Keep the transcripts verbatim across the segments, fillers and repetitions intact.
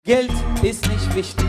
Geld ist nicht wichtig.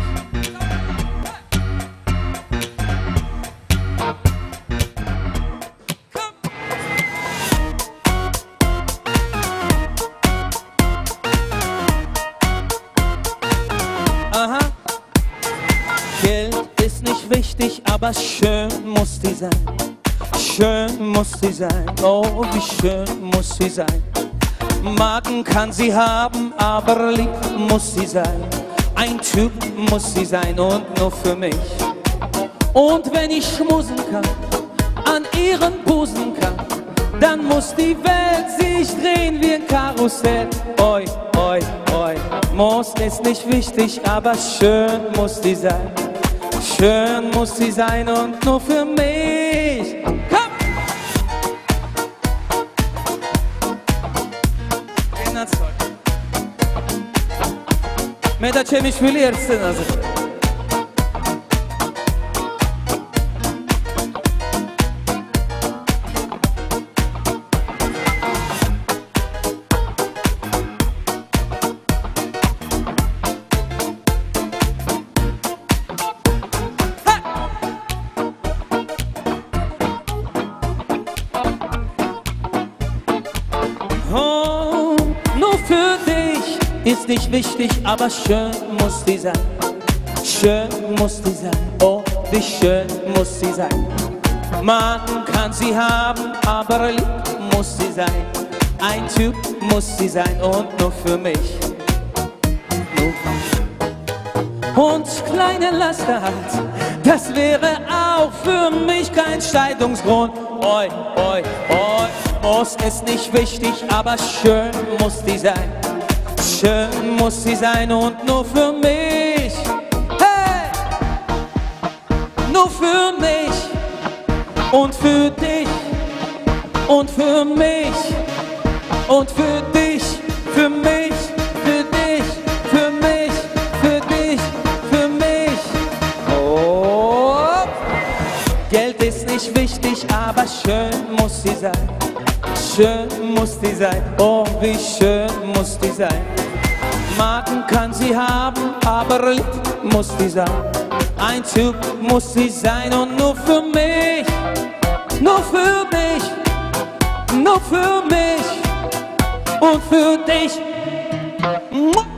Aha. Geld ist nicht wichtig, aber schön muss sie sein. Schön muss sie sein, oh wie schön muss sie sein. Magen kann sie haben, aber lieb muss sie sein. Ein Typ muss sie sein und nur für mich. Und wenn ich schmusen kann, an ihren Busen kann, dann muss die Welt sich drehen wie ein Karussell. Oi, oi, oi, Muss ist nicht wichtig, aber schön muss sie sein. Schön muss sie sein und nur für mich. Komm! Me da ce mi špiljer se nazad. Oh, nur für dich ist nicht wichtig, aber schön muss sie sein. Schön muss sie sein, oh, wie schön muss sie sein. Mann kann sie haben, aber lieb muss sie sein. Ein Typ muss sie sein und nur für mich. Nur für mich. Und kleine Laster hat, das wäre auch für mich kein Scheidungsgrund. Oi, oi, oi, Muss ist nicht wichtig, aber schön muss sie sein. Schön muss sie sein und nur für mich. Hey! Nur für mich und für dich und für mich und für dich, für mich, für dich, für mich, für dich, für mich. Oh! Geld ist nicht wichtig, aber schön muss sie sein. Schön muss sie sein, oh wie schön muss sie sein. Magen kann sie haben, aber lieb muss sie sein. Ein Typ muss sie sein und nur für mich, nur für mich, nur für mich und für dich.